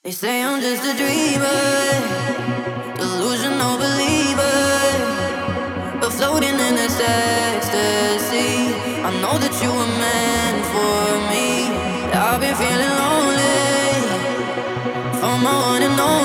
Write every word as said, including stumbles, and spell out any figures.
They say I'm just a dreamer, delusional believer, but floating in this ecstasy. I know that you were meant for me. I've been feeling lonely for my one and only.